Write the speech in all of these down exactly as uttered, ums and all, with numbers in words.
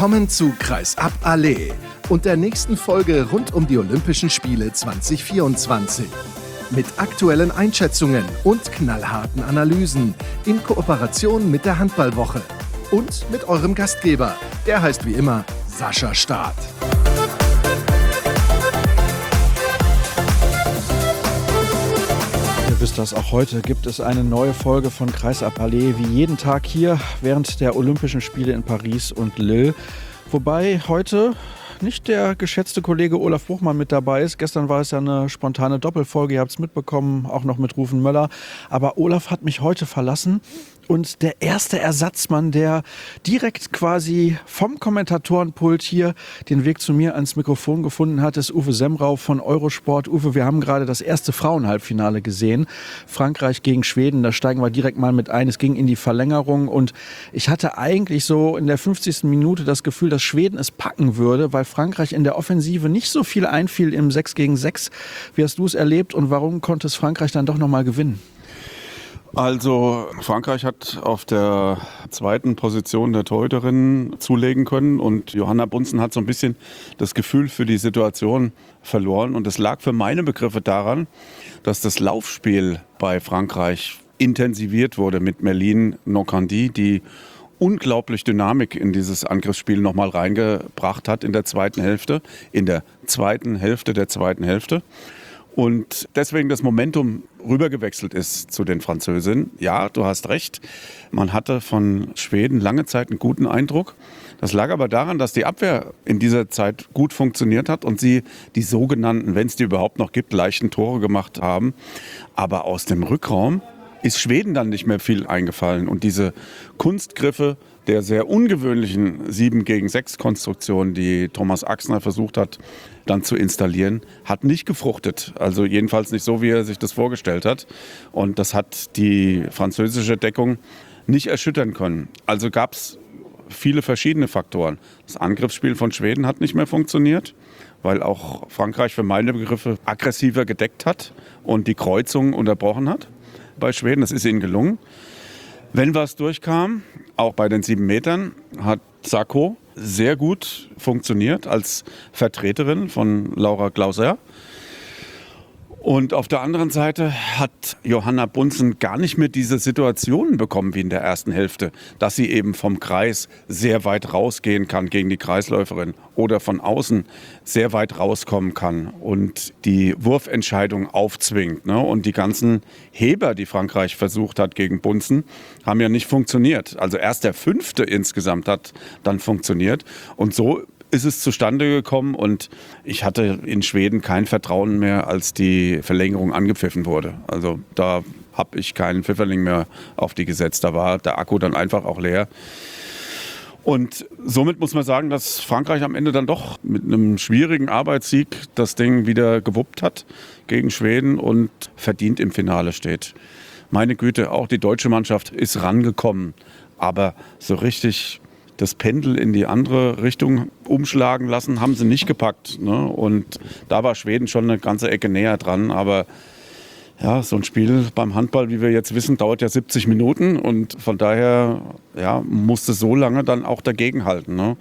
Willkommen zu Kreisab Allee und der nächsten Folge rund um die Olympischen Spiele zwanzig vierundzwanzig. Mit aktuellen Einschätzungen und knallharten Analysen in Kooperation mit der Handballwoche und mit eurem Gastgeber. Der heißt wie immer Sascha Staat. Ihr wisst das, auch heute gibt es eine neue Folge von Kreisab Allee, wie jeden Tag hier während der Olympischen Spiele in Paris und Lille. Wobei heute nicht der geschätzte Kollege Olaf Buchmann mit dabei ist. Gestern war es ja eine spontane Doppelfolge, ihr habt es mitbekommen, auch noch mit Rufen Möller. Aber Olaf hat mich heute verlassen und der erste Ersatzmann, der direkt quasi vom Kommentatorenpult hier den Weg zu mir ans Mikrofon gefunden hat, ist Uwe Semrau von Eurosport. Uwe, wir haben gerade das erste Frauenhalbfinale gesehen. Frankreich gegen Schweden, da steigen wir direkt mal mit ein. Es ging in die Verlängerung und ich hatte eigentlich so in der fünfzigsten Minute das Gefühl, dass Schweden es packen würde, weil Frankreich in der Offensive nicht so viel einfiel im sechs gegen sechs. Wie hast du es erlebt und warum konnte es Frankreich dann doch nochmal gewinnen? Also Frankreich hat auf der zweiten Position der Torhüterin zulegen können und Johanna Bunsen hat so ein bisschen das Gefühl für die Situation verloren. Und es lag für meine Begriffe daran, dass das Laufspiel bei Frankreich intensiviert wurde mit Merlin Nokandi, die unglaublich Dynamik in dieses Angriffsspiel nochmal reingebracht hat in der zweiten Hälfte, in der zweiten Hälfte der zweiten Hälfte. Und deswegen das Momentum rübergewechselt ist zu den Französinnen. Ja, du hast recht, man hatte von Schweden lange Zeit einen guten Eindruck. Das lag aber daran, dass die Abwehr in dieser Zeit gut funktioniert hat und sie die sogenannten, wenn es die überhaupt noch gibt, leichten Tore gemacht haben. Aber aus dem Rückraum ist Schweden dann nicht mehr viel eingefallen. Und diese Kunstgriffe der sehr ungewöhnlichen sieben gegen sechs Konstruktion, die Thomas Axner versucht hat, dann zu installieren, hat nicht gefruchtet. Also jedenfalls nicht so, wie er sich das vorgestellt hat. Und das hat die französische Deckung nicht erschüttern können. Also gab es viele verschiedene Faktoren. Das Angriffsspiel von Schweden hat nicht mehr funktioniert, weil auch Frankreich für meine Begriffe aggressiver gedeckt hat und die Kreuzung unterbrochen hat bei Schweden. Das ist ihnen gelungen. Wenn was durchkam, auch bei den sieben Metern, hat Sacco sehr gut funktioniert als Vertreterin von Laura Glauser. Und auf der anderen Seite hat Johanna Bunsen gar nicht mehr diese Situationen bekommen wie in der ersten Hälfte, dass sie eben vom Kreis sehr weit rausgehen kann gegen die Kreisläuferin oder von außen sehr weit rauskommen kann und die Wurfentscheidung aufzwingt. Ne? Und die ganzen Heber, die Frankreich versucht hat gegen Bunsen, haben ja nicht funktioniert. Also erst der fünfte insgesamt hat dann funktioniert und so ist es zustande gekommen und ich hatte in Schweden kein Vertrauen mehr, als die Verlängerung angepfiffen wurde. Also da habe ich keinen Pfifferling mehr auf die gesetzt. Da war der Akku dann einfach auch leer. Und somit muss man sagen, dass Frankreich am Ende dann doch mit einem schwierigen Arbeitssieg das Ding wieder gewuppt hat gegen Schweden und verdient im Finale steht. Meine Güte, auch die deutsche Mannschaft ist rangekommen, aber so richtig das Pendel in die andere Richtung umschlagen lassen, haben sie nicht gepackt. Ne? Und da war Schweden schon eine ganze Ecke näher dran. Aber ja, so ein Spiel beim Handball, wie wir jetzt wissen, dauert ja siebzig Minuten. Und von daher ja, musste so lange dann auch dagegenhalten. Ne?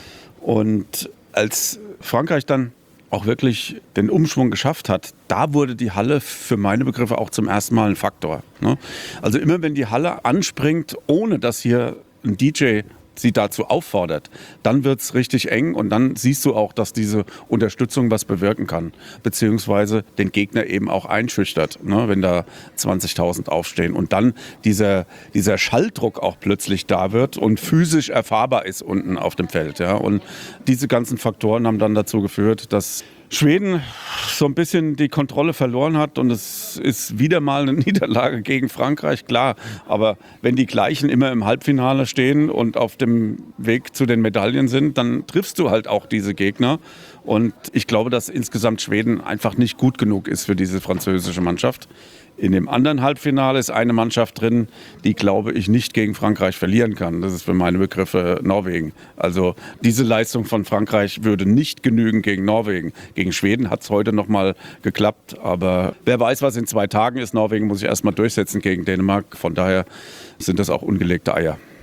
Und als Frankreich dann auch wirklich den Umschwung geschafft hat, da wurde die Halle für meine Begriffe auch zum ersten Mal ein Faktor. Ne? Also immer wenn die Halle anspringt, ohne dass hier ein D J sie dazu auffordert, dann wird es richtig eng und dann siehst du auch, dass diese Unterstützung was bewirken kann, beziehungsweise den Gegner eben auch einschüchtert, ne, wenn da zwanzigtausend aufstehen und dann dieser, dieser Schalldruck auch plötzlich da wird und physisch erfahrbar ist unten auf dem Feld. Ja. Und diese ganzen Faktoren haben dann dazu geführt, dass Schweden so ein bisschen die Kontrolle verloren hat und es ist wieder mal eine Niederlage gegen Frankreich, klar. Aber wenn die Gleichen immer im Halbfinale stehen und auf dem Weg zu den Medaillen sind, dann triffst du halt auch diese Gegner. Und ich glaube, dass insgesamt Schweden einfach nicht gut genug ist für diese französische Mannschaft. In dem anderen Halbfinale ist eine Mannschaft drin, die, glaube ich, nicht gegen Frankreich verlieren kann. Das ist für meine Begriffe Norwegen. Also diese Leistung von Frankreich würde nicht genügen gegen Norwegen. Gegen Schweden hat es heute noch mal geklappt. Aber wer weiß, was in zwei Tagen ist. Norwegen muss sich erst mal durchsetzen gegen Dänemark. Von daher sind das auch ungelegte Eier.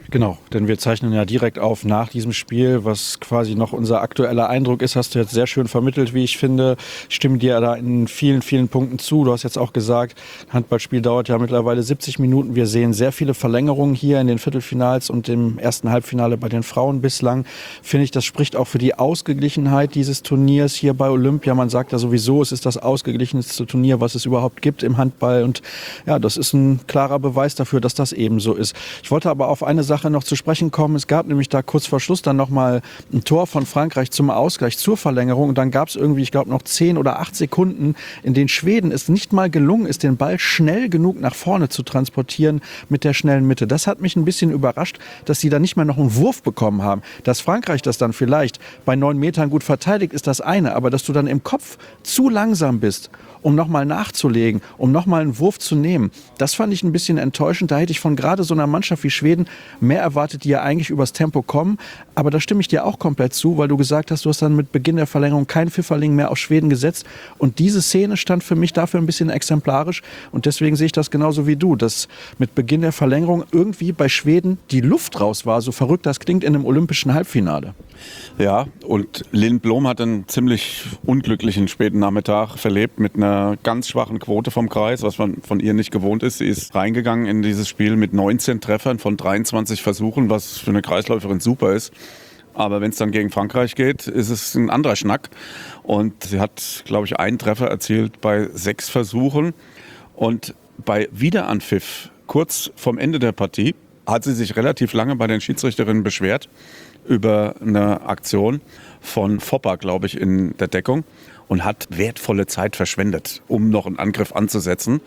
Genau, denn wir zeichnen ja direkt auf nach diesem Spiel, was quasi noch unser aktueller Eindruck ist, hast du jetzt sehr schön vermittelt, wie ich finde. Ich stimme dir da in vielen, vielen Punkten zu. Du hast jetzt auch gesagt, ein Handballspiel dauert ja mittlerweile siebzig Minuten. Wir sehen sehr viele Verlängerungen hier in den Viertelfinals und im ersten Halbfinale bei den Frauen bislang. Finde ich, das spricht auch für die Ausgeglichenheit dieses Turniers hier bei Olympia. Man sagt ja sowieso, es ist das ausgeglichenste Turnier, was es überhaupt gibt im Handball. Und ja, das ist ein klarer Beweis dafür, dass das eben so ist. Ich wollte aber auf eine Sache noch zu sprechen kommen. Es gab nämlich da kurz vor Schluss dann nochmal ein Tor von Frankreich zum Ausgleich, zur Verlängerung. Und dann gab es irgendwie, ich glaube, noch zehn oder acht Sekunden, in denen Schweden es nicht mal gelungen ist, den Ball schnell genug nach vorne zu transportieren mit der schnellen Mitte. Das hat mich ein bisschen überrascht, dass sie da nicht mehr noch einen Wurf bekommen haben. Dass Frankreich das dann vielleicht bei neun Metern gut verteidigt, ist das eine. Aber dass du dann im Kopf zu langsam bist, um nochmal nachzulegen, um nochmal einen Wurf zu nehmen. Das fand ich ein bisschen enttäuschend. Da hätte ich von gerade so einer Mannschaft wie Schweden mehr erwartet, die ja eigentlich übers Tempo kommen. Aber da stimme ich dir auch komplett zu, weil du gesagt hast, du hast dann mit Beginn der Verlängerung kein Pfifferling mehr auf Schweden gesetzt. Und diese Szene stand für mich dafür ein bisschen exemplarisch. Und deswegen sehe ich das genauso wie du, dass mit Beginn der Verlängerung irgendwie bei Schweden die Luft raus war. So verrückt das klingt in einem olympischen Halbfinale. Ja, und Lynn Blom hat einen ziemlich unglücklichen späten Nachmittag verlebt mit einer ganz schwachen Quote vom Kreis, was man von ihr nicht gewohnt ist. Sie ist reingegangen in dieses Spiel mit neunzehn Treffern von dreiundzwanzig Versuchen, was für eine Kreisläuferin super ist. Aber wenn es dann gegen Frankreich geht, ist es ein anderer Schnack. Und sie hat, glaube ich, einen Treffer erzielt bei sechs Versuchen. Und bei Wiederanpfiff, kurz vom Ende der Partie, hat sie sich relativ lange bei den Schiedsrichterinnen beschwert über eine Aktion von Foppa, glaube ich, in der Deckung und hat wertvolle Zeit verschwendet, um noch einen Angriff anzusetzen.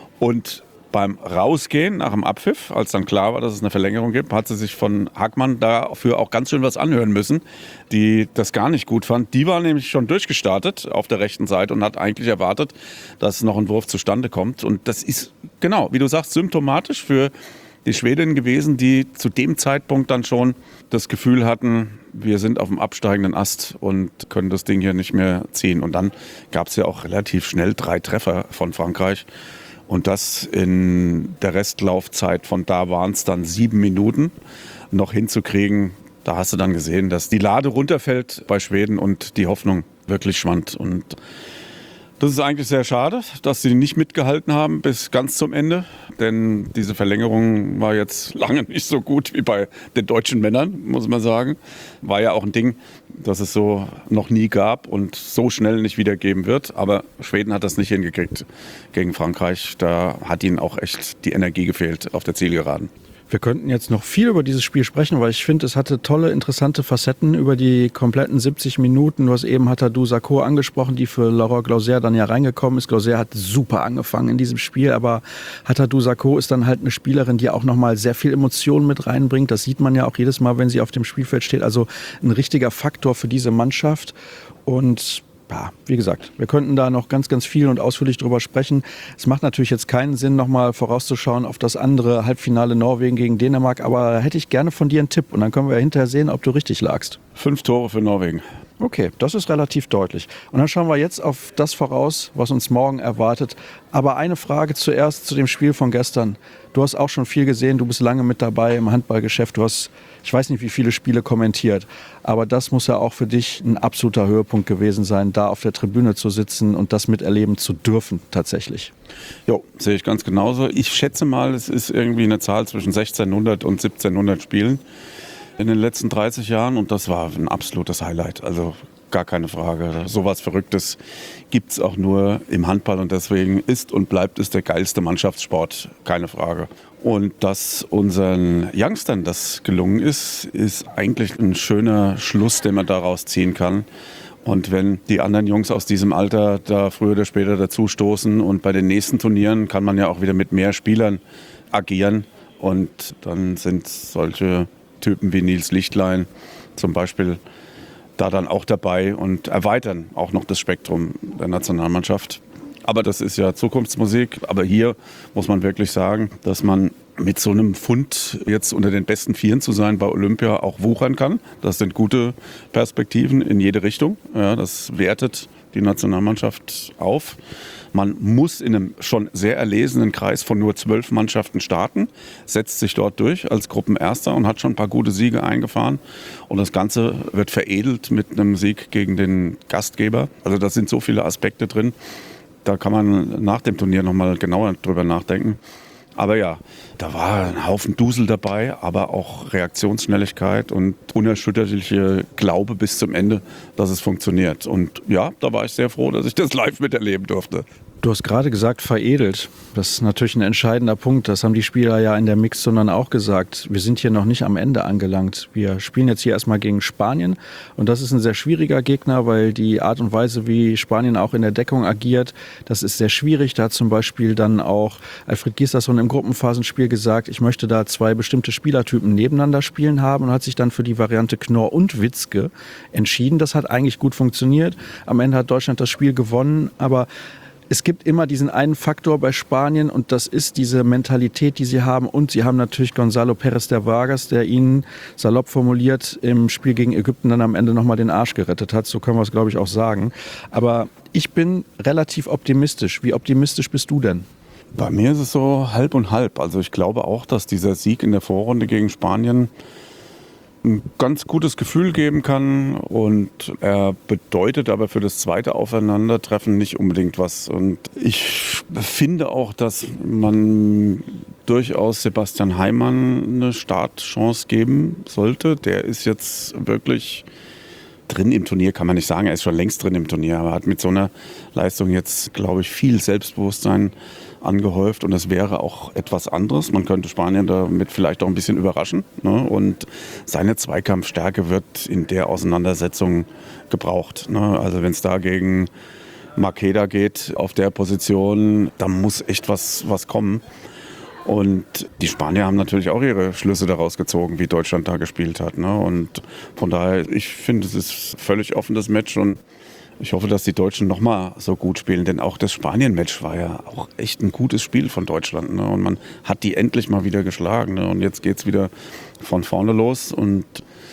Und beim Rausgehen nach dem Abpfiff, als dann klar war, dass es eine Verlängerung gibt, hat sie sich von Hagmann dafür auch ganz schön was anhören müssen, die das gar nicht gut fand. Die war nämlich schon durchgestartet auf der rechten Seite und hat eigentlich erwartet, dass noch ein Wurf zustande kommt. Und das ist, genau, wie du sagst, symptomatisch für die Schwedinnen gewesen, die zu dem Zeitpunkt dann schon das Gefühl hatten, wir sind auf dem absteigenden Ast und können das Ding hier nicht mehr ziehen. Und dann gab es ja auch relativ schnell drei Treffer von Frankreich. Und das in der Restlaufzeit von da waren es dann sieben Minuten noch hinzukriegen. Da hast du dann gesehen, dass die Lade runterfällt bei Schweden und die Hoffnung wirklich schwand. Und das ist eigentlich sehr schade, dass sie nicht mitgehalten haben bis ganz zum Ende. Denn diese Verlängerung war jetzt lange nicht so gut wie bei den deutschen Männern, muss man sagen. War ja auch ein Ding, das es so noch nie gab und so schnell nicht wieder geben wird. Aber Schweden hat das nicht hingekriegt gegen Frankreich. Da hat ihnen auch echt die Energie gefehlt auf der Zielgeraden. Wir könnten jetzt noch viel über dieses Spiel sprechen, weil ich finde, es hatte tolle, interessante Facetten über die kompletten siebzig Minuten. Du hast eben Hattadou Sarko angesprochen, die für Laura Glauser dann ja reingekommen ist. Glauser hat super angefangen in diesem Spiel, aber Hattadou Sarko ist dann halt eine Spielerin, die auch nochmal sehr viel Emotionen mit reinbringt. Das sieht man ja auch jedes Mal, wenn sie auf dem Spielfeld steht. Also ein richtiger Faktor für diese Mannschaft. Und ja, wie gesagt, wir könnten da noch ganz, ganz viel und ausführlich drüber sprechen. Es macht natürlich jetzt keinen Sinn, nochmal vorauszuschauen auf das andere Halbfinale Norwegen gegen Dänemark, aber da hätte ich gerne von dir einen Tipp und dann können wir ja hinterher sehen, ob du richtig lagst. Fünf Tore für Norwegen. Okay, das ist relativ deutlich. Und dann schauen wir jetzt auf das voraus, was uns morgen erwartet. Aber eine Frage zuerst zu dem Spiel von gestern. Du hast auch schon viel gesehen, du bist lange mit dabei im Handballgeschäft. Du hast, ich weiß nicht, wie viele Spiele kommentiert. Aber das muss ja auch für dich ein absoluter Höhepunkt gewesen sein, da auf der Tribüne zu sitzen und das miterleben zu dürfen tatsächlich. Jo, sehe ich ganz genauso. Ich schätze mal, es ist irgendwie eine Zahl zwischen sechzehnhundert und siebzehnhundert Spielen in den letzten dreißig Jahren und das war ein absolutes Highlight. Also gar keine Frage. Sowas Verrücktes gibt es auch nur im Handball und deswegen ist und bleibt es der geilste Mannschaftssport, keine Frage. Und dass unseren Youngstern das gelungen ist, ist eigentlich ein schöner Schluss, den man daraus ziehen kann. Und wenn die anderen Jungs aus diesem Alter da früher oder später dazustoßen und bei den nächsten Turnieren kann man ja auch wieder mit mehr Spielern agieren und dann sind solche Typen wie Nils Lichtlein zum Beispiel da dann auch dabei und erweitern auch noch das Spektrum der Nationalmannschaft. Aber das ist ja Zukunftsmusik. Aber hier muss man wirklich sagen, dass man mit so einem Fund jetzt unter den besten Vieren zu sein bei Olympia auch wuchern kann. Das sind gute Perspektiven in jede Richtung. Ja, das wertet die Nationalmannschaft auf. Man muss in einem schon sehr erlesenen Kreis von nur zwölf Mannschaften starten, setzt sich dort durch als Gruppenerster und hat schon ein paar gute Siege eingefahren. Und das Ganze wird veredelt mit einem Sieg gegen den Gastgeber. Also da sind so viele Aspekte drin. Da kann man nach dem Turnier nochmal genauer drüber nachdenken. Aber ja, da war ein Haufen Dusel dabei, aber auch Reaktionsschnelligkeit und unerschütterliche Glaube bis zum Ende, dass es funktioniert. Und ja, da war ich sehr froh, dass ich das live miterleben durfte. Du hast gerade gesagt, veredelt. Das ist natürlich ein entscheidender Punkt. Das haben die Spieler ja in der Mixzone dann auch gesagt. Wir sind hier noch nicht am Ende angelangt. Wir spielen jetzt hier erstmal gegen Spanien. Und das ist ein sehr schwieriger Gegner, weil die Art und Weise, wie Spanien auch in der Deckung agiert, das ist sehr schwierig. Da hat zum Beispiel dann auch Alfred Gislason im Gruppenphasenspiel gesagt, ich möchte da zwei bestimmte Spielertypen nebeneinander spielen haben und hat sich dann für die Variante Knorr und Witzke entschieden. Das hat eigentlich gut funktioniert. Am Ende hat Deutschland das Spiel gewonnen, aber es gibt immer diesen einen Faktor bei Spanien und das ist diese Mentalität, die sie haben. Und sie haben natürlich Gonzalo Pérez de Vargas, der ihnen salopp formuliert im Spiel gegen Ägypten dann am Ende nochmal den Arsch gerettet hat. So können wir es, glaube ich, auch sagen. Aber ich bin relativ optimistisch. Wie optimistisch bist du denn? Bei mir ist es so halb und halb. Also ich glaube auch, dass dieser Sieg in der Vorrunde gegen Spanien ein ganz gutes Gefühl geben kann und er bedeutet aber für das zweite Aufeinandertreffen nicht unbedingt was. Und ich finde auch, dass man durchaus Sebastian Heimann eine Startchance geben sollte. Der ist jetzt wirklich drin im Turnier, kann man nicht sagen, er ist schon längst drin im Turnier, aber hat mit so einer Leistung jetzt, glaube ich, viel Selbstbewusstsein angehäuft und das wäre auch etwas anderes. Man könnte Spanien damit vielleicht auch ein bisschen überraschen, ne? Und seine Zweikampfstärke wird in der Auseinandersetzung gebraucht, ne? Also wenn es da gegen Makeda geht auf der Position, da muss echt was, was kommen. Und die Spanier haben natürlich auch ihre Schlüsse daraus gezogen, wie Deutschland da gespielt hat, ne? Und von daher, ich finde, es ist völlig offen, das Match. Und ich hoffe, dass die Deutschen nochmal so gut spielen. Denn auch das Spanien-Match war ja auch echt ein gutes Spiel von Deutschland, ne? Und man hat die endlich mal wieder geschlagen, ne? Und jetzt geht es wieder von vorne los. Und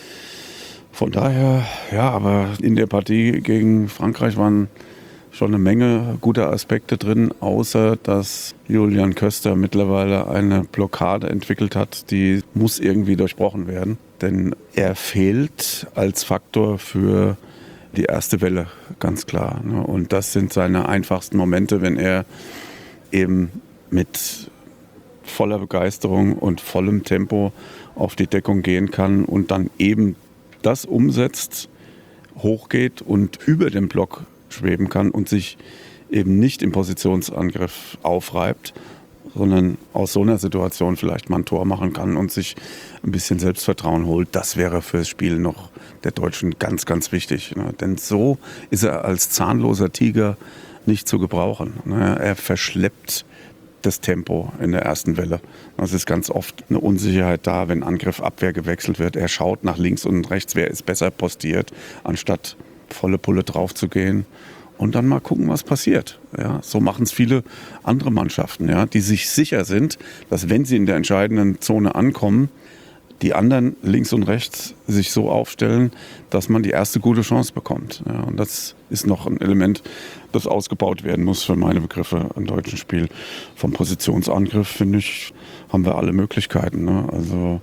von daher, ja, aber in der Partie gegen Frankreich waren schon eine Menge guter Aspekte drin, außer dass Julian Köster mittlerweile eine Blockade entwickelt hat, die muss irgendwie durchbrochen werden. Denn er fehlt als Faktor für die erste Welle, ganz klar. Und das sind seine einfachsten Momente, wenn er eben mit voller Begeisterung und vollem Tempo auf die Deckung gehen kann und dann eben das umsetzt, hochgeht und über dem Block schweben kann und sich eben nicht im Positionsangriff aufreibt, sondern aus so einer Situation vielleicht mal ein Tor machen kann und sich ein bisschen Selbstvertrauen holt. Das wäre fürs Spiel noch der Deutschen ganz, ganz wichtig. Ne? Denn so ist er als zahnloser Tiger nicht zu gebrauchen. Ne? Er verschleppt das Tempo in der ersten Welle. Es ist ganz oft eine Unsicherheit da, wenn Angriff, Abwehr gewechselt wird. Er schaut nach links und rechts, wer ist besser postiert, anstatt volle Pulle drauf zu gehen und dann mal gucken, was passiert. Ja, so machen es viele andere Mannschaften, ja, die sich sicher sind, dass wenn sie in der entscheidenden Zone ankommen, die anderen links und rechts sich so aufstellen, dass man die erste gute Chance bekommt. Ja, und das ist noch ein Element, das ausgebaut werden muss für meine Begriffe im deutschen Spiel. Vom Positionsangriff, finde ich, haben wir alle Möglichkeiten. Ne? Also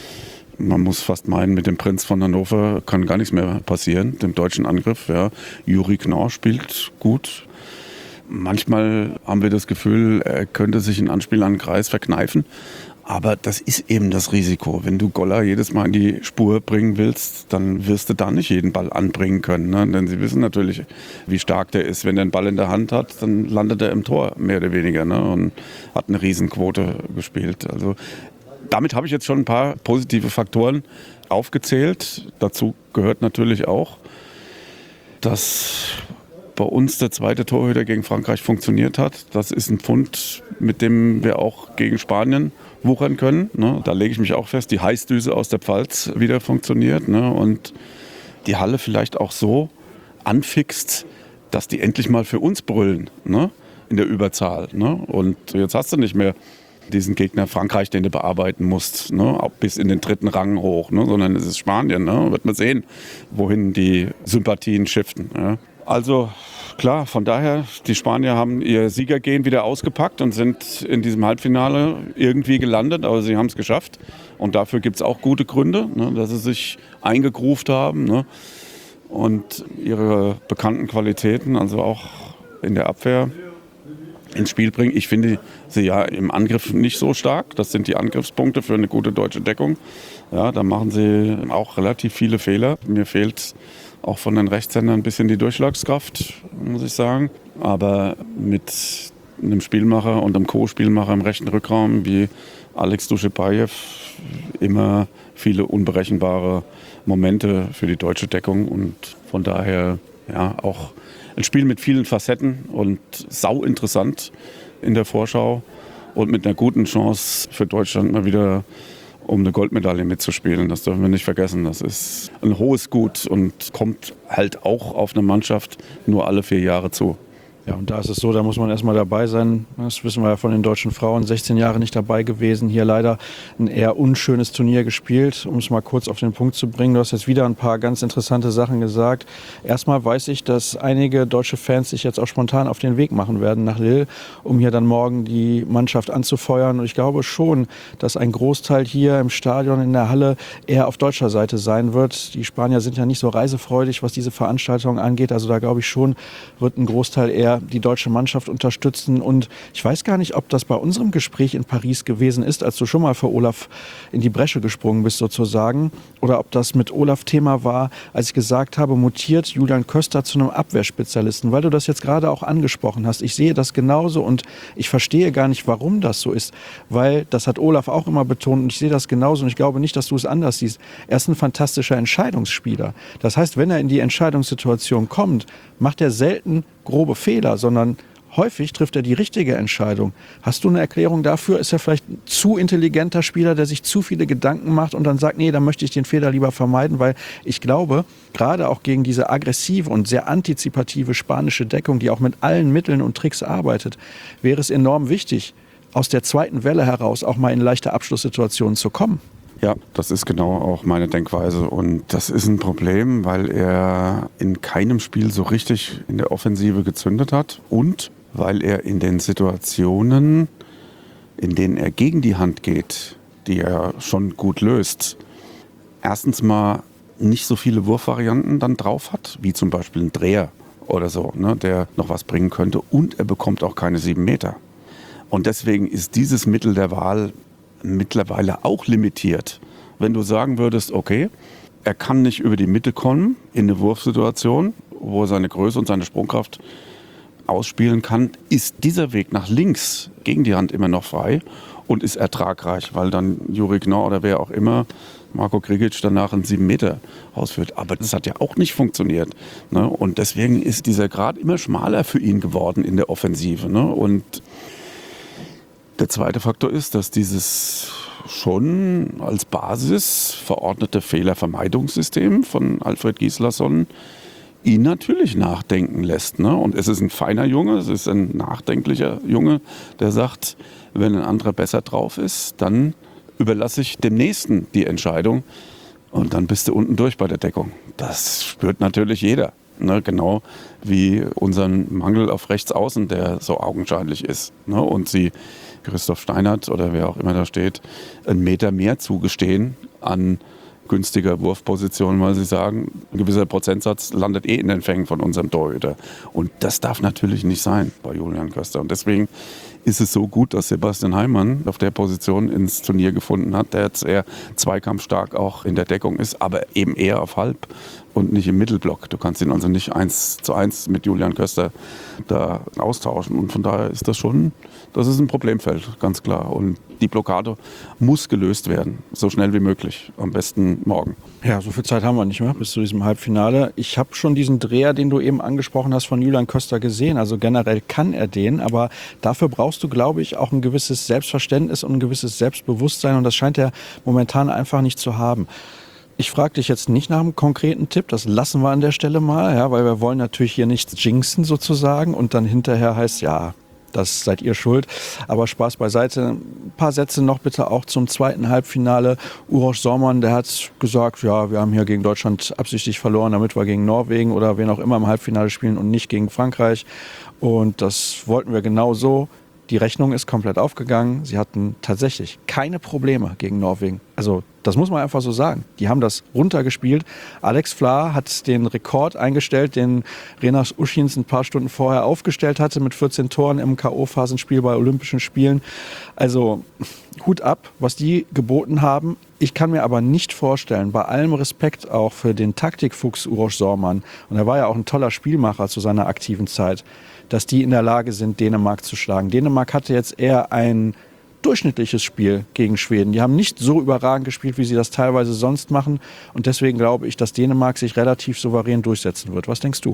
man muss fast meinen, mit dem Prinz von Hannover kann gar nichts mehr passieren, dem deutschen Angriff. Ja. Juri Knorr spielt gut. Manchmal haben wir das Gefühl, er könnte sich ein Anspiel an den Kreis verkneifen. Aber das ist eben das Risiko. Wenn du Goller jedes Mal in die Spur bringen willst, dann wirst du da nicht jeden Ball anbringen können. Ne? Denn sie wissen natürlich, wie stark der ist. Wenn er einen Ball in der Hand hat, dann landet er im Tor, mehr oder weniger. Ne? Und hat eine Riesenquote gespielt. Also damit habe ich jetzt schon ein paar positive Faktoren aufgezählt. Dazu gehört natürlich auch, dass bei uns der zweite Torhüter gegen Frankreich funktioniert hat. Das ist ein Pfund, mit dem wir auch gegen Spanien wuchern können. Ne? Da lege ich mich auch fest, die Heißdüse aus der Pfalz wieder funktioniert. Ne? Und die Halle vielleicht auch so anfixt, dass die endlich mal für uns brüllen, ne? In der Überzahl. Ne? Und jetzt hast du nicht mehr diesen Gegner Frankreich, den du bearbeiten musst, ne? Auch bis in den dritten Rang hoch, ne? Sondern es ist Spanien. Ne? Wird man sehen, wohin die Sympathien shiften. Ja? Also klar, von daher, die Spanier haben ihr Siegergehen wieder ausgepackt und sind in diesem Halbfinale irgendwie gelandet, aber sie haben es geschafft. Und dafür gibt es auch gute Gründe, ne, dass sie sich eingegruft haben, ne, und ihre bekannten Qualitäten, also auch in der Abwehr, ins Spiel bringen. Ich finde sie ja im Angriff nicht so stark. Das sind die Angriffspunkte für eine gute deutsche Deckung. Ja, da machen sie auch relativ viele Fehler. Mir fehlt auch von den Rechtshändern ein bisschen die Durchschlagskraft, muss ich sagen. Aber mit einem Spielmacher und einem Co-Spielmacher im rechten Rückraum wie Alex Duschebaev immer viele unberechenbare Momente für die deutsche Deckung. Und von daher ja auch ein Spiel mit vielen Facetten und sau interessant in der Vorschau und mit einer guten Chance für Deutschland mal wieder um eine Goldmedaille mitzuspielen. Das dürfen wir nicht vergessen. Das ist ein hohes Gut und kommt halt auch auf eine Mannschaft nur alle vier Jahre zu. Ja, und da ist es so, da muss man erstmal dabei sein. Das wissen wir ja von den deutschen Frauen. sechzehn Jahre nicht dabei gewesen. Hier leider ein eher unschönes Turnier gespielt. Um es mal kurz auf den Punkt zu bringen. Du hast jetzt wieder ein paar ganz interessante Sachen gesagt. Erstmal weiß ich, dass einige deutsche Fans sich jetzt auch spontan auf den Weg machen werden nach Lille, um hier dann morgen die Mannschaft anzufeuern. Und ich glaube schon, dass ein Großteil hier im Stadion, in der Halle, eher auf deutscher Seite sein wird. Die Spanier sind ja nicht so reisefreudig, was diese Veranstaltung angeht. Also da glaube ich schon, wird ein Großteil eher die deutsche Mannschaft unterstützen. Und ich weiß gar nicht, ob das bei unserem Gespräch in Paris gewesen ist, als du schon mal für Olaf in die Bresche gesprungen bist sozusagen, oder ob das mit Olaf Thema war, als ich gesagt habe, mutiert Julian Köster zu einem Abwehrspezialisten, weil du das jetzt gerade auch angesprochen hast. Ich sehe das genauso und ich verstehe gar nicht, warum das so ist, weil das hat Olaf auch immer betont und ich sehe das genauso und ich glaube nicht, dass du es anders siehst. Er ist ein fantastischer Entscheidungsspieler. Das heißt, wenn er in die Entscheidungssituation kommt, macht er selten grobe Fehler, sondern häufig trifft er die richtige Entscheidung. Hast du eine Erklärung dafür? Ist er vielleicht ein zu intelligenter Spieler, der sich zu viele Gedanken macht und dann sagt, nee, dann möchte ich den Fehler lieber vermeiden, weil ich glaube, gerade auch gegen diese aggressive und sehr antizipative spanische Deckung, die auch mit allen Mitteln und Tricks arbeitet, wäre es enorm wichtig, aus der zweiten Welle heraus auch mal in leichte Abschlusssituationen zu kommen. Ja, das ist genau auch meine Denkweise und das ist ein Problem, weil er in keinem Spiel so richtig in der Offensive gezündet hat und weil er in den Situationen, in denen er gegen die Hand geht, die er schon gut löst, erstens mal nicht so viele Wurfvarianten dann drauf hat, wie zum Beispiel ein Dreher oder so, ne, der noch was bringen könnte und er bekommt auch keine sieben Meter. Und deswegen ist dieses Mittel der Wahl mittlerweile auch limitiert. Wenn du sagen würdest, okay, er kann nicht über die Mitte kommen in eine Wurfsituation, wo er seine Größe und seine Sprungkraft ausspielen kann, ist dieser Weg nach links gegen die Hand immer noch frei und ist ertragreich, weil dann Juri Knorr oder wer auch immer, Marko Krigic, danach einen sieben Meter ausführt. Aber das hat ja auch nicht funktioniert. Ne? Und deswegen ist dieser Grad immer schmaler für ihn geworden in der Offensive. Ne? Und der zweite Faktor ist, dass dieses schon als Basis verordnete Fehlervermeidungssystem von Alfred Gislason ihn natürlich nachdenken lässt. Ne? Und es ist ein feiner Junge, es ist ein nachdenklicher Junge, der sagt, wenn ein anderer besser drauf ist, dann überlasse ich dem Nächsten die Entscheidung und dann bist du unten durch bei der Deckung. Das spürt natürlich jeder. Ne, genau wie unseren Mangel auf Rechtsaußen, der so augenscheinlich ist. Ne, und sie Christoph Steinert oder wer auch immer da steht, einen Meter mehr zugestehen an günstiger Wurfposition, weil sie sagen, ein gewisser Prozentsatz landet eh in den Fängen von unserem Torhüter. Und das darf natürlich nicht sein bei Julian Köster. Und deswegen ist es so gut, dass Sebastian Heimann auf der Position ins Turnier gefunden hat, der jetzt eher zweikampfstark auch in der Deckung ist, aber eben eher auf Halb und nicht im Mittelblock. Du kannst ihn also nicht eins zu eins mit Julian Köster da austauschen. Und von daher ist das schon, das ist ein Problemfeld, ganz klar. Und die Blockade muss gelöst werden, so schnell wie möglich, am besten morgen. Ja, so viel Zeit haben wir nicht mehr bis zu diesem Halbfinale. Ich habe schon diesen Dreher, den du eben angesprochen hast, von Julian Köster gesehen. Also generell kann er den, aber dafür brauchst du, glaube ich, auch ein gewisses Selbstverständnis und ein gewisses Selbstbewusstsein und das scheint er momentan einfach nicht zu haben. Ich frage dich jetzt nicht nach einem konkreten Tipp, das lassen wir an der Stelle mal, ja, weil wir wollen natürlich hier nichts jinxen sozusagen und dann hinterher heißt, ja, das seid ihr schuld. Aber Spaß beiseite. Ein paar Sätze noch bitte auch zum zweiten Halbfinale. Uroš Zorman, der hat gesagt, ja, wir haben hier gegen Deutschland absichtlich verloren, damit wir gegen Norwegen oder wen auch immer im Halbfinale spielen und nicht gegen Frankreich. Und das wollten wir genau so. Die Rechnung ist komplett aufgegangen. Sie hatten tatsächlich keine Probleme gegen Norwegen. Also das muss man einfach so sagen. Die haben das runtergespielt. Alex Flahr hat den Rekord eingestellt, den Renas Uschins ein paar Stunden vorher aufgestellt hatte mit vierzehn Toren im K O-Phasenspiel bei Olympischen Spielen. Also Hut ab, was die geboten haben. Ich kann mir aber nicht vorstellen, bei allem Respekt auch für den Taktikfuchs Uroš Zorman, und er war ja auch ein toller Spielmacher zu seiner aktiven Zeit, dass die in der Lage sind, Dänemark zu schlagen. Dänemark hatte jetzt eher ein durchschnittliches Spiel gegen Schweden. Die haben nicht so überragend gespielt, wie sie das teilweise sonst machen. Und deswegen glaube ich, dass Dänemark sich relativ souverän durchsetzen wird. Was denkst du?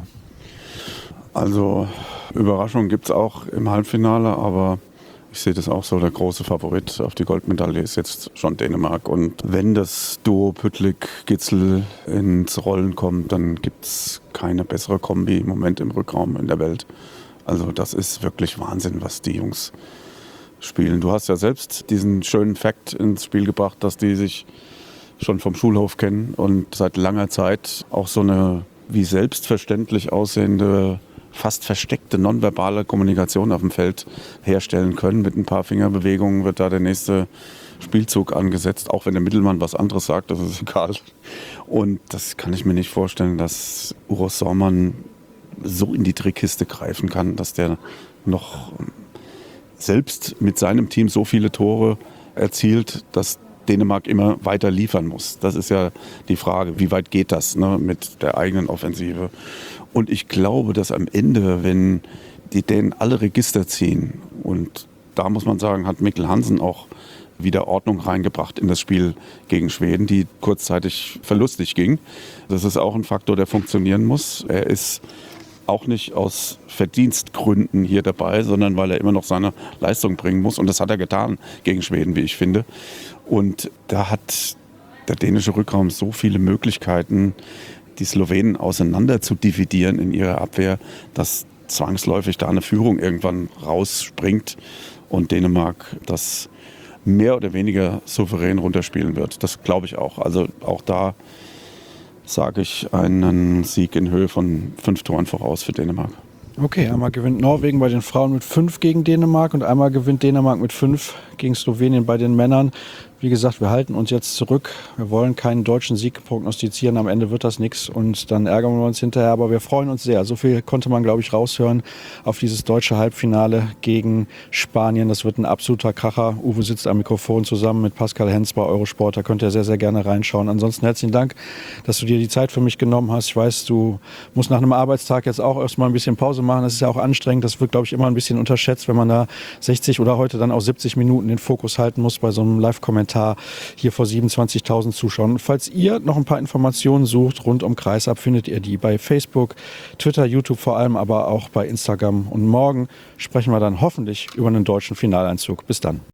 Also Überraschungen gibt es auch im Halbfinale, aber ich sehe das auch so, der große Favorit auf die Goldmedaille ist jetzt schon Dänemark. Und wenn das Duo Püttlik-Gitzel ins Rollen kommt, dann gibt es keine bessere Kombi im Moment im Rückraum in der Welt. Also das ist wirklich Wahnsinn, was die Jungs spielen. Du hast ja selbst diesen schönen Fakt ins Spiel gebracht, dass die sich schon vom Schulhof kennen und seit langer Zeit auch so eine wie selbstverständlich aussehende, fast versteckte nonverbale Kommunikation auf dem Feld herstellen können. Mit ein paar Fingerbewegungen wird da der nächste Spielzug angesetzt, auch wenn der Mittelmann was anderes sagt, das ist egal. Und das kann ich mir nicht vorstellen, dass Uroš Zorman so in die Trickkiste greifen kann, dass der noch selbst mit seinem Team so viele Tore erzielt, dass Dänemark immer weiter liefern muss. Das ist ja die Frage, wie weit geht das, ne, mit der eigenen Offensive. Und ich glaube, dass am Ende, wenn die Dänen alle Register ziehen, und da muss man sagen, hat Mikkel Hansen auch wieder Ordnung reingebracht in das Spiel gegen Schweden, die kurzzeitig verlustig ging. Das ist auch ein Faktor, der funktionieren muss. Er ist auch nicht aus Verdienstgründen hier dabei, sondern weil er immer noch seine Leistung bringen muss. Und das hat er getan gegen Schweden, wie ich finde. Und da hat der dänische Rückraum so viele Möglichkeiten, die Slowenen auseinander zu dividieren in ihrer Abwehr, dass zwangsläufig da eine Führung irgendwann rausspringt und Dänemark das mehr oder weniger souverän runterspielen wird. Das glaube ich auch. Also auch da sage ich einen Sieg in Höhe von fünf Toren voraus für Dänemark. Okay, einmal gewinnt Norwegen bei den Frauen mit fünf gegen Dänemark und einmal gewinnt Dänemark mit fünf gegen Slowenien bei den Männern. Wie gesagt, wir halten uns jetzt zurück. Wir wollen keinen deutschen Sieg prognostizieren. Am Ende wird das nichts und dann ärgern wir uns hinterher. Aber wir freuen uns sehr. So viel konnte man, glaube ich, raushören auf dieses deutsche Halbfinale gegen Spanien. Das wird ein absoluter Kracher. Uwe sitzt am Mikrofon zusammen mit Pascal Hens bei Eurosport. Da könnt ihr sehr, sehr gerne reinschauen. Ansonsten herzlichen Dank, dass du dir die Zeit für mich genommen hast. Ich weiß, du musst nach einem Arbeitstag jetzt auch erstmal ein bisschen Pause machen. Das ist ja auch anstrengend. Das wird, glaube ich, immer ein bisschen unterschätzt, wenn man da sechzig oder heute dann auch siebzig Minuten den Fokus halten muss bei so einem Live-Kommentar hier vor siebenundzwanzigtausend Zuschauern. Falls ihr noch ein paar Informationen sucht rund um Kreisab, findet ihr die bei Facebook, Twitter, YouTube vor allem, aber auch bei Instagram. Und morgen sprechen wir dann hoffentlich über einen deutschen Finaleinzug. Bis dann.